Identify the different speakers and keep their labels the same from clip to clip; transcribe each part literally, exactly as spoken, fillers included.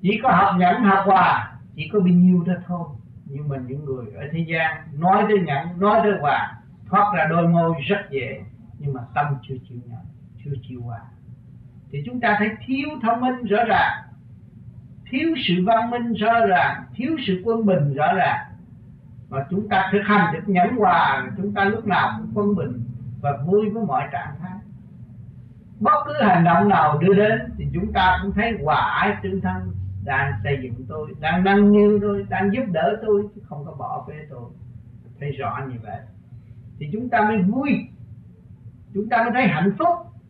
Speaker 1: Chỉ có học nhẫn học hòa, chỉ có bao nhiêu đó thôi. Nhưng mà những người ở thế gian nói tới nhẫn, nói tới hòa, thoát ra đôi môi rất dễ, nhưng mà tâm chưa chịu nhận, chưa chịu hòa. Thì chúng ta thấy thiếu thông minh rõ ràng, thiếu sự văn minh rõ ràng, thiếu sự quân bình rõ ràng. Và chúng ta thực hành được nhẫn hòa, chúng ta lúc nào cũng quân bình và vui với mọi trạng thái. Bất cứ hành động nào đưa đến thì chúng ta cũng thấy hòa ái tương thân, đang xây dựng tôi, đang nâng niu tôi, đang giúp đỡ tôi, chứ không có bỏ bê tôi. Thấy rõ như vậy thì chúng ta mới vui, chúng ta mới thấy hạnh phúc.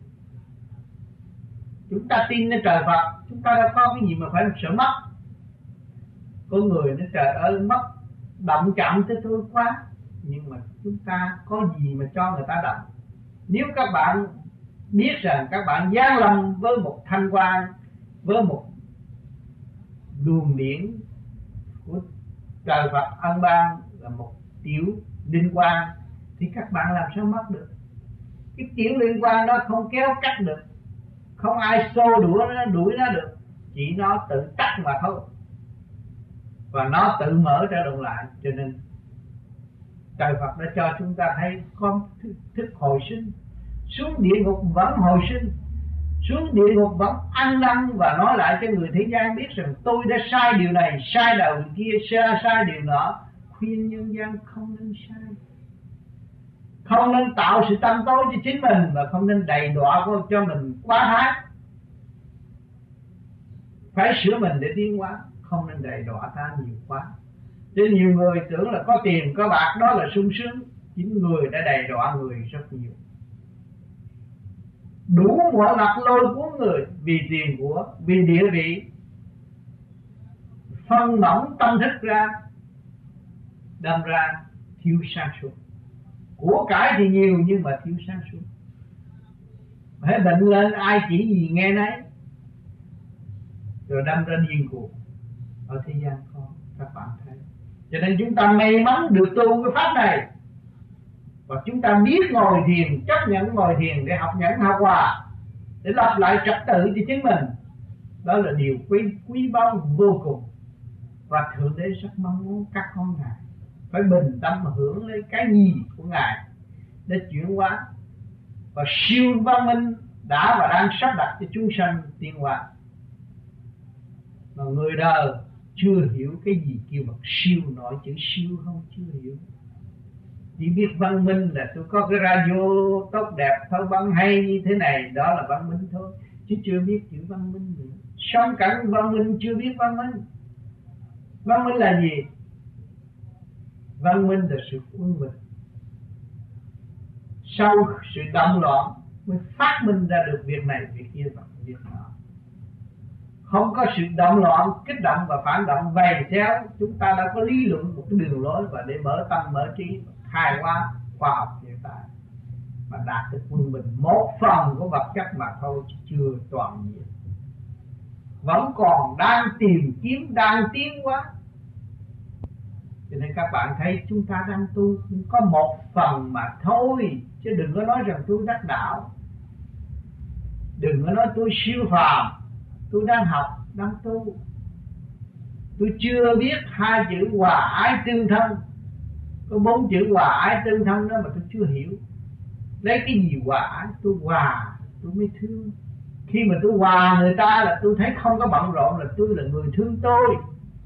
Speaker 1: Chúng ta tin nơi trời Phật, chúng ta đâu có cái gì mà phải sợ mất. Có người nói trời ơi mất, động chạm tới tôi quá. Nhưng mà chúng ta có gì mà cho người ta động. Nếu các bạn biết rằng các bạn giáng lâm với một thanh quan, với một luồng điển của trời Phật ân ban là một tiểu liên quan, thì các bạn làm sao mất được. Cái tiểu liên quan đó không kéo cắt được, không ai xô đuổi nó, đuổi nó được, chỉ nó tự tắt mà thôi. Và nó tự mở ra động lại. Cho nên trời Phật đã cho chúng ta thấy con thức, thức hồi sinh. Xuống địa ngục vẫn hồi sinh, xuống địa ngục vẫn ăn năn và nói lại cho người thế gian biết rằng tôi đã sai điều này, sai điều kia, sai, sai điều nọ. Khuyên nhân gian không nên sai, không nên tạo sự tâm tối cho chính mình, và không nên đầy đọa cho mình quá thái. Phải sửa mình để tiến hóa, không nên đầy đọa ta nhiều quá. Chứ nhiều người tưởng là có tiền có bạc đó là sung sướng, chính người đã đầy đọa người rất nhiều. Đủ mọi mặt lôi cuốn người vì tiền của, vì địa vị, phân mỏng tâm thức ra, đâm ra thiếu sáng suốt. Của cải thì nhiều nhưng mà thiếu sáng suốt. Hễ bệnh lên ai chỉ gì nghe nấy, rồi đâm ra điên cuồng. Ở thế gian có, các bạn thấy. Cho nên chúng ta may mắn được tu cái pháp này, và chúng ta biết ngồi thiền, chấp nhận ngồi thiền để học nhẫn học hòa, để lập lại trật tự cho chính mình. Đó là điều quý, quý báu vô cùng. Và Thượng Đế rất mong muốn các con Ngài phải bình tâm mà hưởng lấy cái gì của Ngài để chuyển hóa. Và siêu văn minh đã và đang sắp đặt cho chúng sanh tiến hóa. Mà người đời chưa hiểu cái gì kêu bằng siêu, nói chữ siêu không, chưa hiểu. Chỉ biết văn minh là tôi có cái radio tốt đẹp, thâu băng hay như thế này, đó là văn minh thôi. Chứ chưa biết chữ văn minh nữa. Sống cảnh văn minh chưa biết văn minh. Văn minh là gì? Văn minh là sự quân bình. Sau sự động loạn mới phát minh ra được việc này, việc kia và việc nọ. Không có sự động loạn, kích động và phản động vầy theo, chúng ta đã có lý luận một cái đường lối và để mở tâm, mở trí, khai hóa khoa học hiện tại mà đạt được quân bình. Một phần của vật chất mà thôi, chứ chưa toàn diện. Vẫn còn đang tìm kiếm, đang tiến hóa. Cho nên các bạn thấy chúng ta đang tu có một phần mà thôi, chứ đừng có nói rằng tôi đắc đạo, đừng có nói tôi siêu phàm. Tôi đang học, đang tu. Tôi chưa biết hai chữ hòa ái tương thân. Có bốn chữ hòa ái tương thân đó mà tôi chưa hiểu. Lấy cái gì hòa ái? Tôi hòa, tôi mới thương. Khi mà tôi hòa người ta là tôi thấy không có bận rộn, là tôi là người thương tôi.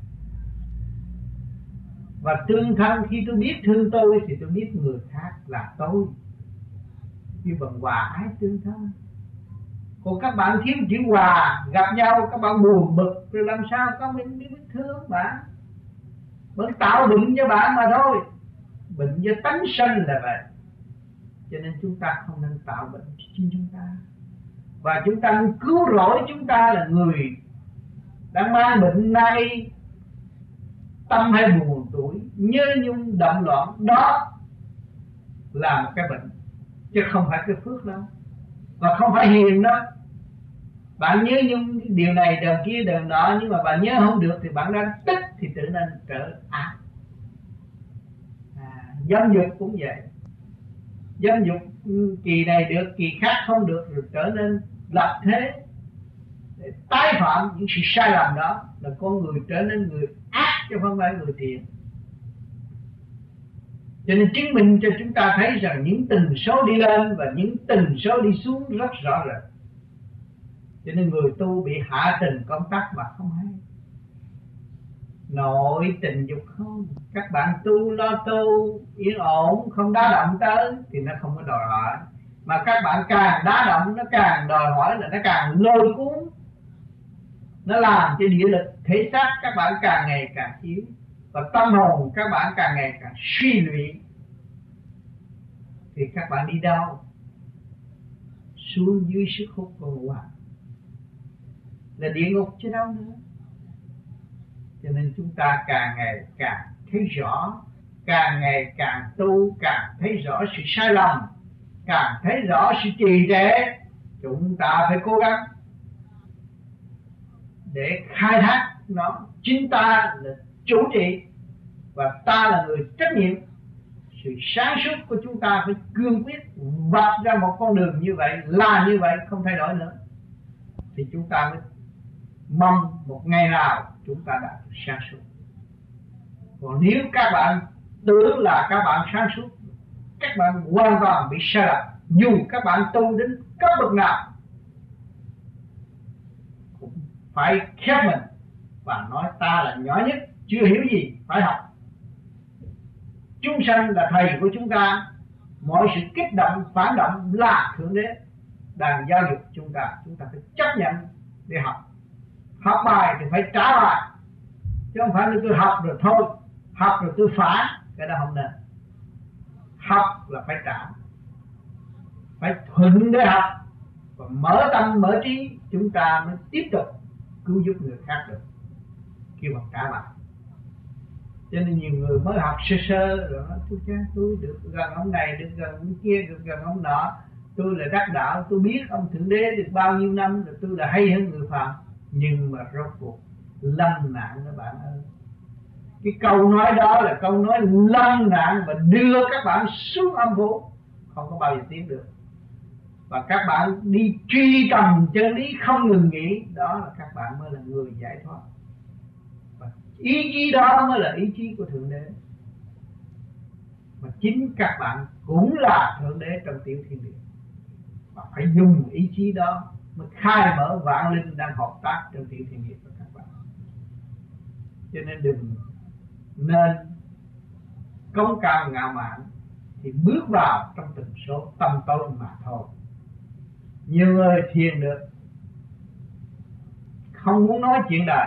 Speaker 1: Và tương thân, khi tôi biết thương tôi thì tôi biết người khác là tôi. Như bằng hòa ái tương thân. Còn các bạn thiếu chữ hòa, gặp nhau các bạn buồn bực, rồi làm sao có mình biết thương bạn. Vẫn tạo bệnh cho bạn mà thôi. Bệnh do tánh sanh là vậy. Cho nên chúng ta không nên tạo bệnh cho chính chúng ta. Và chúng ta nên cứu rỗi chúng ta là người đang mang bệnh nay, tâm hay buồn tuổi, nhớ nhung động loạn. Đó là một cái bệnh, chứ không phải cái phước đâu. Và không phải hiền đó. Bạn nhớ nhung điều này, điều kia, điều nọ, nhưng mà bạn nhớ không được thì bạn đang tức, thì tự nên trở ác. À, dâm dục cũng vậy. Dâm dục kỳ này được, kỳ khác không được, rồi trở nên lập thế. để tái phạm những sự sai lầm đó, là con người trở nên người ác chứ không phải người thiện. Cho nên chứng minh cho chúng ta thấy rằng những tần số đi lên và những tần số đi xuống rất rõ rệt. Cho nên người tu bị hạ tình công tắc mà không hay. Nội tình dục không, các bạn tu lo tu yên ổn, không đá động tới thì nó không có đòi hỏi. Mà các bạn càng đá động nó càng đòi hỏi, là nó càng lôi cuốn, nó làm cho địa lực thể xác các bạn càng ngày càng yếu, và tâm hồn các bạn càng ngày càng suy luyện. Thì các bạn đi đâu? Xuống dưới sức hút của ngũ hành, là địa ngục chứ đâu nữa. Cho nên chúng ta càng ngày càng thấy rõ, càng ngày càng tu càng thấy rõ sự sai lầm, càng thấy rõ sự trì trệ. Chúng ta phải cố gắng để khai thác nó. Chính ta là chủ trị và ta là người trách nhiệm. Sự sáng suốt của chúng ta phải cương quyết vạch ra một con đường như vậy, là như vậy, không thay đổi nữa. Thì chúng ta mới mong một ngày nào chúng ta đạt được sáng suốt. Còn nếu các bạn tưởng là các bạn sáng suốt, các bạn hoàn toàn bị sai lầm. Dù các bạn tu đến cấp bậc nào cũng phải khép mình và nói ta là nhỏ nhất, chưa hiểu gì, phải học. Chúng sanh là thầy của chúng ta, mọi sự kích động, phản động là Thượng Đế đang giáo dục chúng ta. Chúng ta phải chấp nhận để học. Học bài thì phải trả bài, chứ không phải là tôi học rồi thôi, học rồi tôi phản, cái đó không nên. Học là phải trả, phải thuận để học, và mở tâm mở trí, chúng ta mới tiếp tục cứu giúp người khác được, kêu bằng trả bài. Cho nên nhiều người mới học sơ sơ rồi nói tôi cha tôi được gần ông này, được gần ông kia, được gần ông nọ, tôi là đắc đạo, tôi biết ông Thượng Đế được bao nhiêu năm rồi, tôi là hay hơn người phàm. Nhưng mà rốt cuộc lâm nạn các bạn ơi. Cái câu nói đó là câu nói lâm nạn và đưa các bạn xuống âm phủ, không có bao giờ tiến được. Và các bạn đi truy tầm chân lý không ngừng nghỉ, đó là các bạn mới là người giải thoát. Và ý chí đó mới là ý chí của Thượng Đế. Mà chính các bạn cũng là Thượng Đế trong tiểu thiên địa, và phải dùng ý chí đó mới khai mở vạn linh đang hợp tác trong tiểu thiên địa của các bạn. Cho nên đừng nên cống cao ngạo mạn thì bước vào trong tần số tâm tối mà thôi. Nhiều người thiền được, không muốn nói chuyện đời,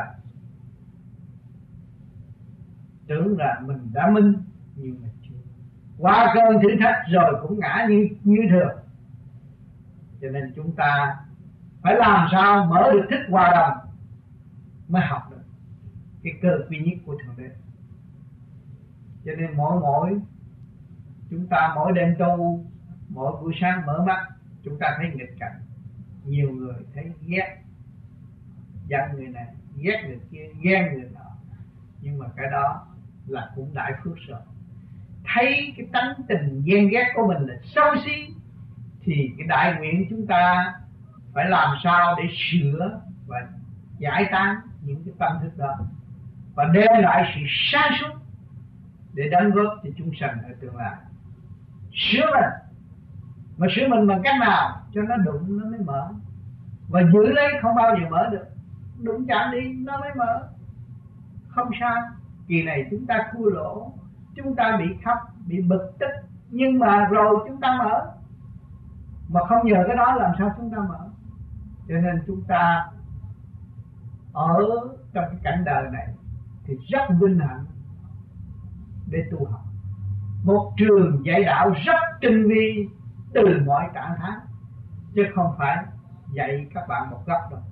Speaker 1: tưởng là mình đã minh, nhưng mà chưa. Qua cơn thử thách rồi cũng ngã như như thường. Cho nên chúng ta phải làm sao mở được thức hòa đồng mới học được cái cơ duy nhất của Thượng Đế. Cho nên mỗi mỗi chúng ta mỗi đêm tu, mỗi buổi sáng mở mắt, chúng ta thấy nghịch cảnh. Nhiều người thấy ghét, giận người này, ghét người kia, ghen người nọ. Nhưng mà cái đó là cũng đại phước rồi. Thấy cái tánh tình ghen ghét của mình là xấu xí, thì cái đại nguyện chúng ta phải làm sao để sửa và giải tán những cái tâm thức đó, và đem lại sự sáng suốt để đóng góp cho chúng sanh ở tương lai. Sửa mình, mà sửa mình bằng cách nào cho nó đụng nó mới mở, và giữ lấy không bao giờ mở được. Đụng chạm đi nó mới mở. Không sao, kỳ này chúng ta thua lỗ, chúng ta bị khóc, bị bực tức, nhưng mà rồi chúng ta mở. Mà không nhờ cái đó làm sao chúng ta mở. Cho nên chúng ta ở trong cái cảnh đời này thì rất vinh hạnh để tu học. Một trường dạy đạo rất tinh vi từ mọi trạng thái, chứ không phải dạy các bạn một góc đâu.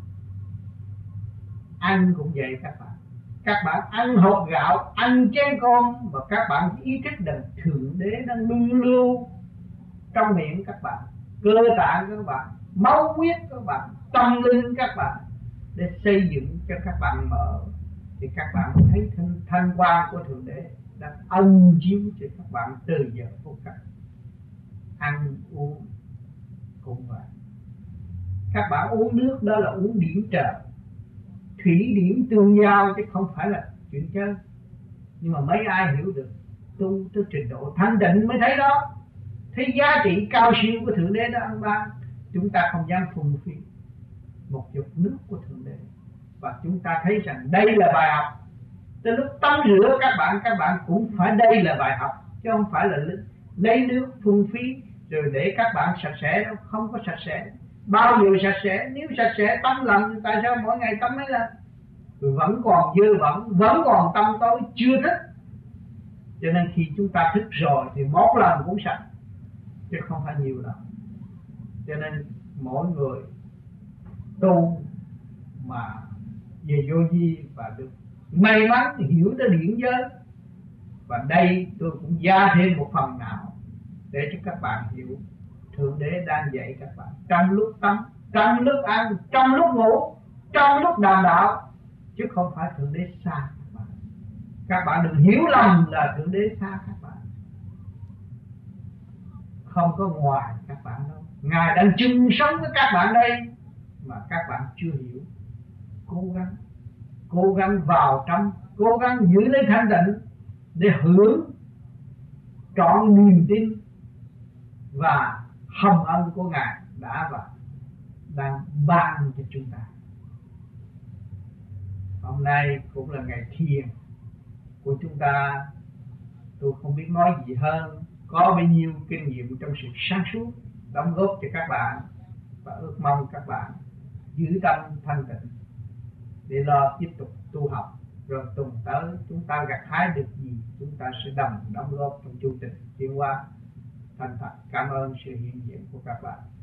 Speaker 1: Ăn cũng dạy các bạn. Các bạn ăn hột gạo, ăn chén cơm, và các bạn ý thức rằng Thượng Đế đang luân lưu trong miệng các bạn, cơ tạng các bạn, máu huyết các bạn, tâm linh các bạn, để xây dựng cho các bạn mở. Thì các bạn thấy thanh, thanh quan của Thượng Đế đang ân chiếu cho các bạn từ giờ phút này. Ăn uống cũng vậy. Các bạn uống nước đó là uống điển trời, thủy điển tương giao chứ không phải là chuyện chơi. Nhưng mà mấy ai hiểu được, tu tới trình độ thanh định mới thấy đó, thấy giá trị cao siêu của Thượng Đế đã ăn ban. Chúng ta không dám phung phí một giọt nước của Thượng Đế, và chúng ta thấy rằng đây là bài học. Tới lúc tắm rửa các bạn, các bạn cũng phải đây là bài học, chứ không phải là lấy nước phung phí rồi để các bạn sạch sẽ đâu. Không có sạch sẽ. Bao nhiêu sạch sẽ? Nếu sạch sẽ tắm lần thì tại sao mỗi ngày tắm mấy lần? Vẫn còn dơ bẩn, vẫn còn tâm tối chưa thức. Cho nên khi chúng ta thức rồi thì một lần cũng sạch, chứ không phải nhiều lần. Cho nên mỗi người tu mà về vô vi và được may mắn hiểu tới điển giới, và đây tôi cũng gia thêm một phần nào để cho các bạn hiểu Thượng Đế đang dạy các bạn trong lúc tắm, trong lúc ăn, trong lúc ngủ, trong lúc đàm đạo, chứ không phải Thượng Đế xa các bạn. Các bạn đừng hiểu lầm là Thượng Đế xa các bạn. Không có ngoài các bạn đâu. Ngài đang chung sống với các bạn đây mà các bạn chưa hiểu. Cố gắng, cố gắng vào trong, cố gắng giữ lấy thanh tịnh để hưởng trọn niềm tin và hồng ân của Ngài đã và đang ban cho chúng ta. Hôm nay cũng là ngày thiền của chúng ta. Tôi không biết nói gì hơn, có bấy nhiêu kinh nghiệm trong sự sáng suốt đóng góp cho các bạn, và ước mong các bạn giữ tâm thanh tịnh để lo tiếp tục tu học. Rồi tuần tới chúng ta gặt hái được gì, chúng ta sẽ đồng đóng góp trong chương trình tiến hóa. Thành thật cảm ơn sự hiện diện của các bạn.